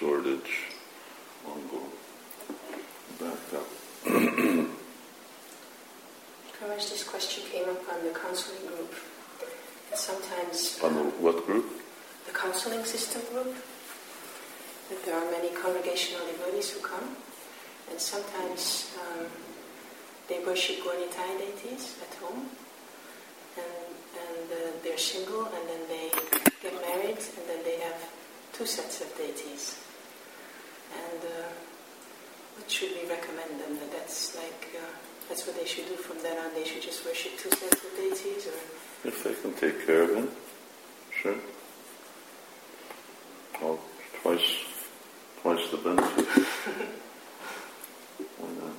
shortage. I'll go back up. Maharaj, this question came up on the counseling group. And sometimes... On the what group? The counseling system group. That there are many congregational devotees who come. And sometimes they worship Gaura-Nitai deities at home. And they're single, and then they get married, and then they have 2 sets of deities. And what should we recommend them? That's what they should do from then on. They should just worship 2 sets of deities, or if they can take care of them, sure. Well, twice the benefit. Why not?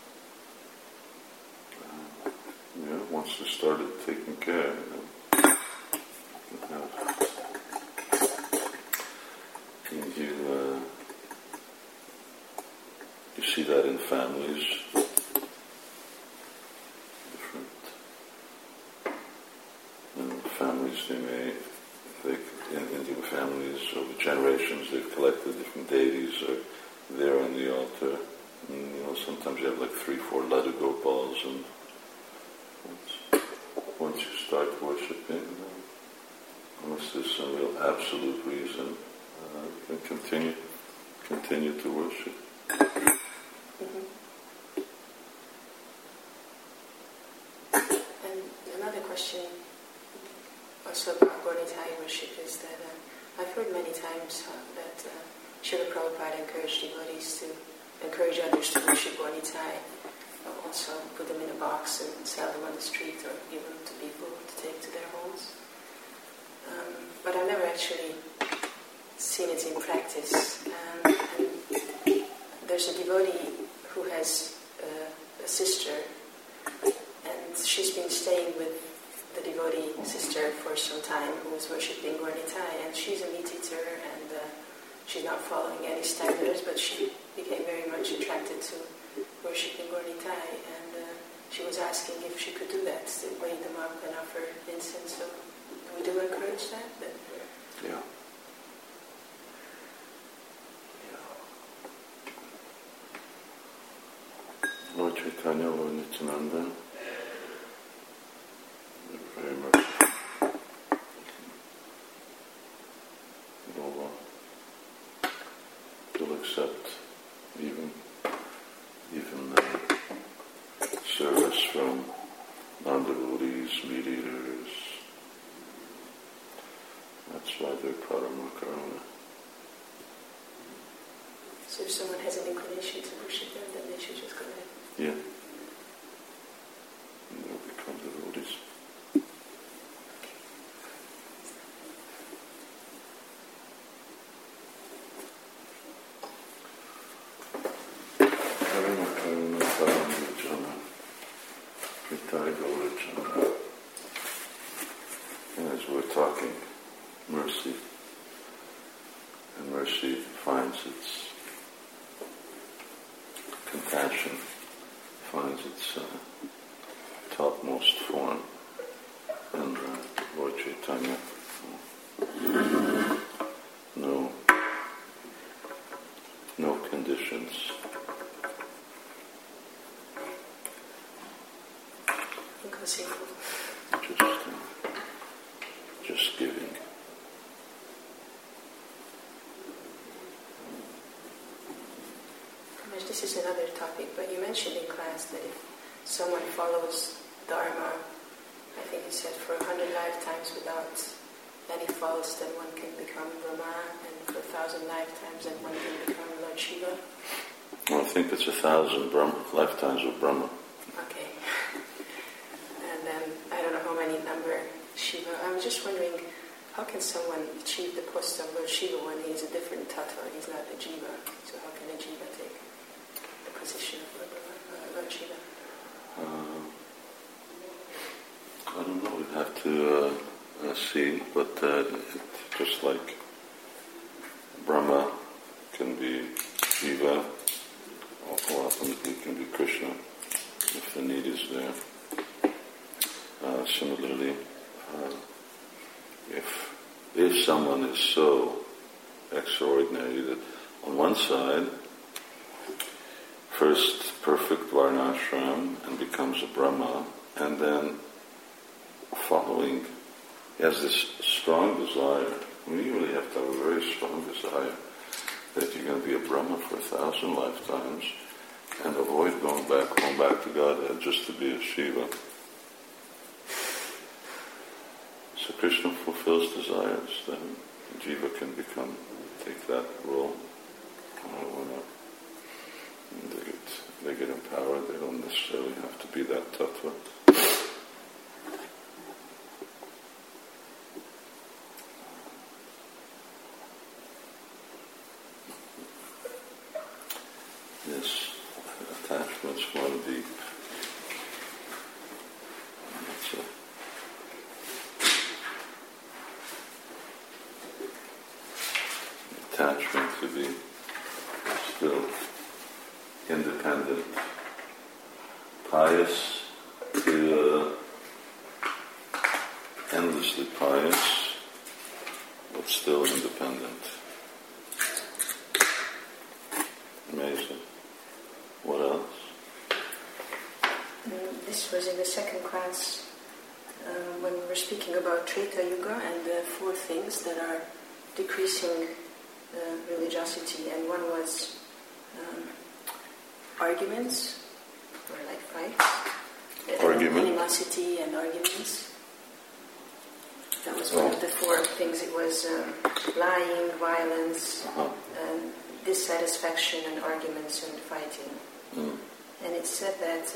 Once they started taking care, you see that in families. Indian families over generations, they've collected different deities are there on the altar. And, sometimes you have like 3-4 Ladu Gopals, and once you start worshipping, unless there's some real absolute reason, you can continue to worship. Mm-hmm. And another question also about Gaura-Nitai worship is that I've heard many times that Srila Prabhupada encouraged devotees to encourage others to worship Gaura-Nitai, also put them in a box and sell them on the street or give them to people to take to their homes. But I've never actually seen it in practice. And there's a devotee who has a sister, and she's been staying with the devotee sister for some time who was worshipping Gaura-Nitai, and she's a meat eater, and she's not following any standards, but she became very much attracted to worshipping Gaura-Nitai, and she was asking if she could do that, to wake them up and offer incense. So we do encourage that? Yeah. Lord Chaitanya, Lord Nityananda, very much you'll accept even service from non-devotees, meat eaters. That's why they're Paramakaruna. So if someone has an inclination to worship them, then they should just go ahead. Yeah. And they'll become devotees. As we're talking, mercy, and mercy finds its compassion, finds its topmost form in Lord Chaitanya. No conditions. Just giving. This is another topic, but you mentioned in class that if someone follows Dharma, I think you said for 100 lifetimes without any faults, then one can become Brahma, and for 1,000 lifetimes, then one can become Lord Shiva. Well, I think it's 1,000 lifetimes of Brahma. Okay. And then, I don't know how many number Shiva. I was just wondering, how can someone achieve the post of Lord Shiva when he's a different tattva? He's not a jiva. So how can a jiva take the position of Lord Shiva? I don't know. We'd have to see, but just like Brahma can be Shiva, or ultimately can be Krishna if the need is there. Similarly, if someone is so extraordinary that on one side, first perfect varnashram and becomes a Brahma, and then following, he has this strong desire. I mean, you really have to have a very strong desire that you're going to be a Brahma for 1,000 lifetimes and avoid going back to Godhead just to be a Shiva. So Krishna fulfills desires, then Jiva can take that role. They get empowered, they don't necessarily have to be that tattva. This attachment's one deep. Attachment to be still independent, pious to endlessly pious, but still independent. Amazing. What else? This was in the second class when we were speaking about Treta Yuga and the 4 things that are decreasing religiosity, and one was arguments, or like fights, animosity and arguments. That was one of the 4 things. It was lying, violence, dissatisfaction, and arguments and fighting. And it said that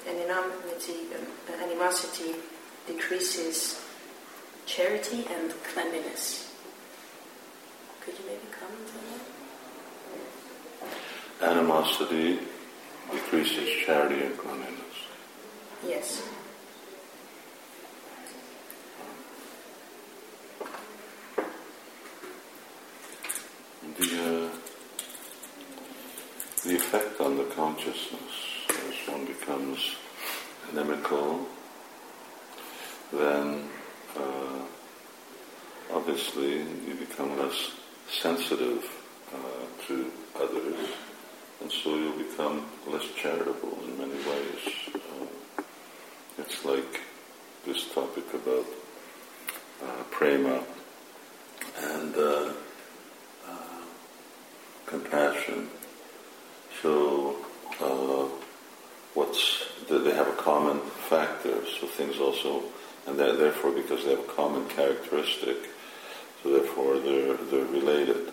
animosity decreases charity and cleanliness. Could you maybe comment on that? Animosity decreases charity and cleanliness. Yes. The effect on the consciousness, as one becomes inimical, then obviously you become less sensitive to others, and so you'll become less charitable in many ways. It's like this topic about prema and compassion. So they have a common factor, so things also, and therefore because they have a common characteristic, so therefore they're related.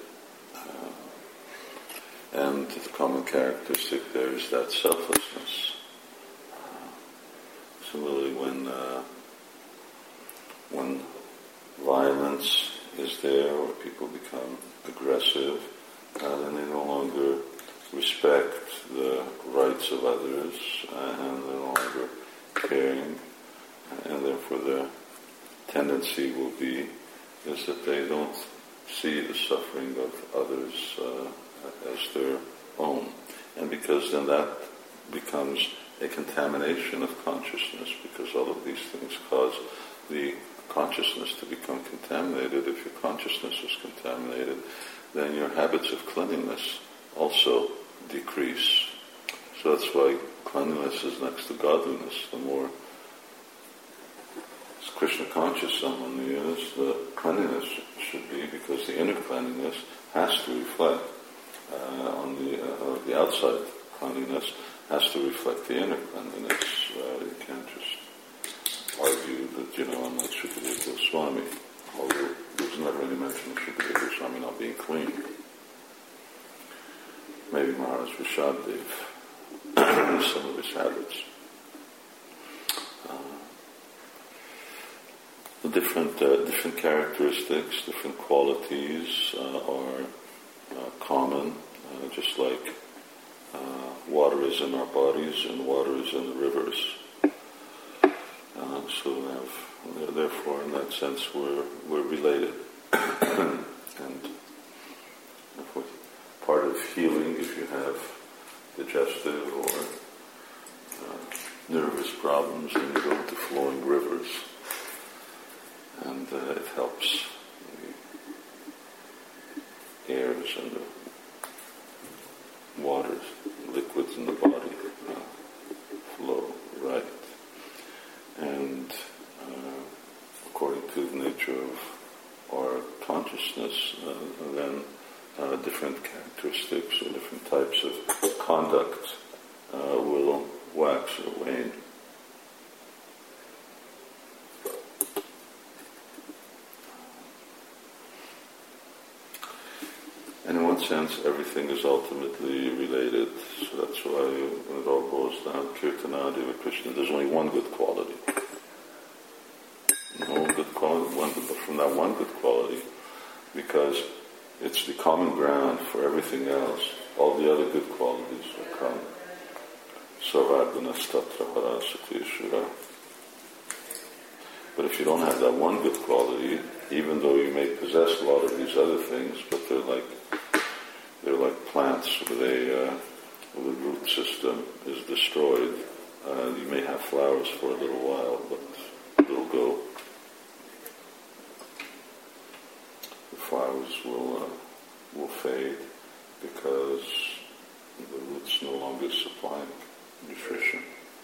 And the common characteristic there is that selflessness. Similarly, when violence is there, or people become aggressive, then they no longer respect the rights of others, and they're no longer caring, and therefore their tendency will be is that they don't see the suffering of others as their own. And because then that becomes a contamination of consciousness, because all of these things cause the consciousness to become contaminated. If your consciousness is contaminated, then your habits of cleanliness also decrease. So that's why cleanliness is next to godliness. The more Krishna conscious someone is, the cleanliness should be, because the inner cleanliness has to reflect on the outside cleanliness has to reflect the inner cleanliness. You can't just argue that, unlike Shukadeva Goswami, although there's never any mention of Shukadeva Goswami not being clean. Maybe Maharaj Rishabdev, some of his habits. The different characteristics, different qualities are common, just like water is in our bodies and water is in the rivers. Therefore, in that sense, we're related. And part of healing, if you have digestive or nervous problems, then you go into flowing rivers, and it helps the airs and the different characteristics or different types of conduct will wax or wane. And in one sense, everything is ultimately related. So that's why when it all boils down, Kirtanadi Krishna, there's only one good quality. No good quality, but from that one good quality, because it's the common ground for everything else, all the other good qualities will come. Sarvaguna statra parasati shura. But if you don't have that one good quality, even though you may possess a lot of these other things, but they're like plants where the root system is destroyed. You may have flowers for a little while, but they'll go. The flowers will fade because the root's no longer supplying nutrition.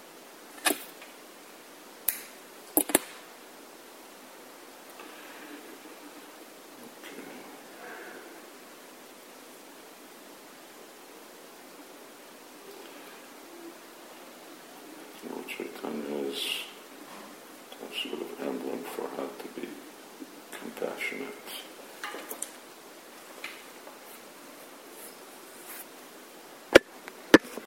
Chaitanya is a sort of emblem for how to be compassionate.